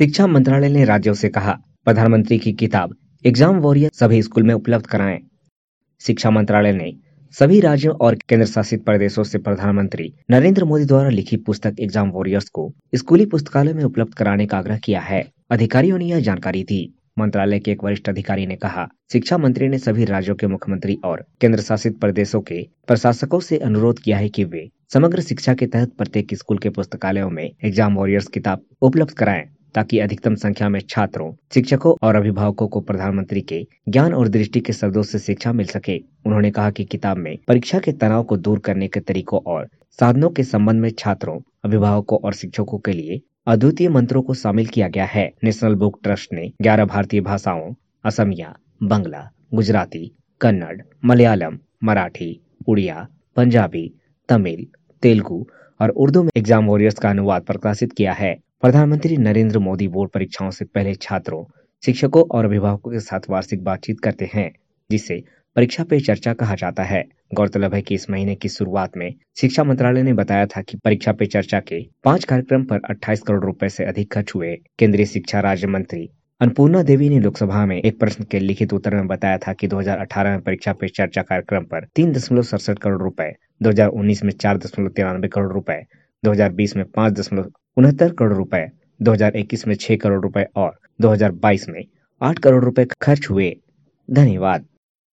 शिक्षा मंत्रालय ने राज्यों से कहा, प्रधानमंत्री की किताब एग्जाम वॉरियर सभी स्कूल में उपलब्ध कराएं। शिक्षा मंत्रालय ने सभी राज्यों और केंद्र शासित प्रदेशों से प्रधानमंत्री नरेंद्र मोदी द्वारा लिखी पुस्तक एग्जाम वॉरियर्स को स्कूली पुस्तकालय में उपलब्ध कराने का आग्रह किया है। अधिकारियों ने यह जानकारी दी। मंत्रालय के एक वरिष्ठ अधिकारी ने कहा, शिक्षा मंत्री ने सभी राज्यों के मुख्यमंत्री और केंद्र शासित प्रदेशों के प्रशासकों से अनुरोध किया है कि वे समग्र शिक्षा के तहत प्रत्येक स्कूल के पुस्तकालयों में एग्जाम वॉरियर्स किताब उपलब्ध कराएं, ताकि अधिकतम संख्या में छात्रों, शिक्षकों और अभिभावकों को प्रधानमंत्री के ज्ञान और दृष्टि के शब्दों से शिक्षा मिल सके। उन्होंने कहा कि किताब में परीक्षा के तनाव को दूर करने के तरीकों और साधनों के संबंध में छात्रों, अभिभावकों और शिक्षकों के लिए अद्वितीय मंत्रों को शामिल किया गया है। नेशनल बुक ट्रस्ट ने 11 भारतीय भाषाओं असमिया, बांग्ला, गुजराती, कन्नड़, मलयालम, मराठी, उड़िया, पंजाबी, तमिल, तेलुगु और उर्दू में एग्जाम वॉरियर्स का अनुवाद प्रकाशित किया है। प्रधानमंत्री नरेंद्र मोदी बोर्ड परीक्षाओं से पहले छात्रों, शिक्षकों और अभिभावकों के साथ वार्षिक बातचीत करते हैं, जिसे परीक्षा पे चर्चा कहा जाता है। गौरतलब है कि इस महीने की शुरुआत में शिक्षा मंत्रालय ने बताया था कि परीक्षा पे चर्चा के 5 कार्यक्रम पर 28 करोड़ रुपए से अधिक खर्च हुए। केंद्रीय शिक्षा राज्य मंत्री अन्नपूर्णा देवी ने लोकसभा में एक प्रश्न के लिखित उत्तर में बताया था कि 2018 में परीक्षा पे चर्चा कार्यक्रम पर 3.67 करोड़ रुपए, 2019 में 4.93 करोड़ रुपए, 2020 में 5.69 करोड़ रुपए, 2021 में 6 करोड़ रुपए और 2022 में 8 करोड़ रुपए खर्च हुए। धन्यवाद।